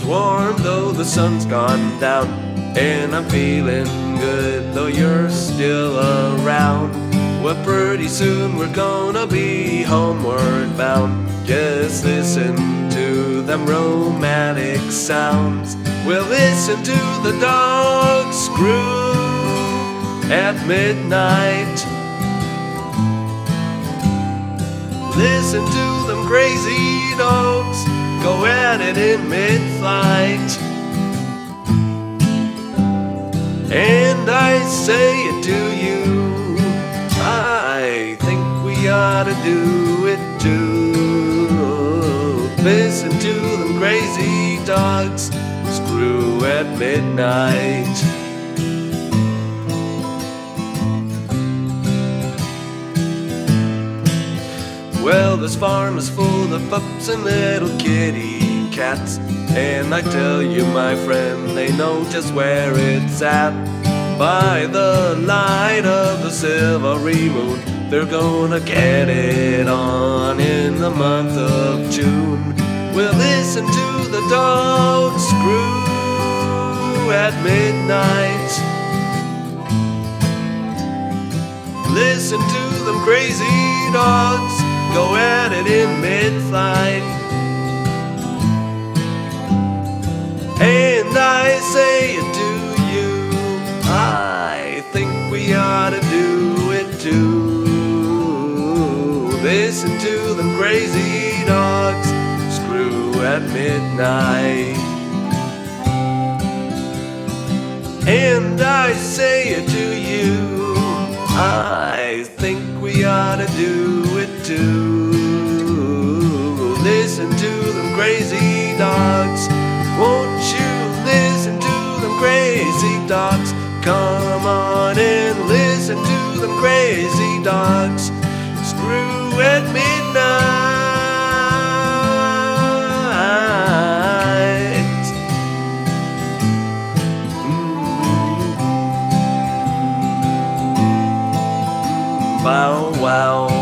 warm though the sun's gone down, and I'm feeling good though you're still around. Well, pretty soon we're gonna be homeward bound. Just listen to them romantic sounds. We'll listen to the dogs screw at midnight. Listen to them crazy dogs go at it in mid-flight. And I say it to you, I think we ought to do it too. Listen to them crazy dogs screw at midnight. Well, this farm is full of pups and little kitty cats, and I tell you, my friend, they know just where it's at. By the light of the silvery moon, they're gonna get it on in the month of June. We'll listen to the dogs screw at midnight. Listen to them crazy dogs go at it in mid-flight. And I say it to you, I think we ought to do it too. Listen to them crazy dogs screw at midnight. And I say it to you, I think we ought to do it too. Listen to them crazy dogs. Won't you listen to them crazy dogs? Come on and listen to them crazy dogs screw at midnight. Bow wow.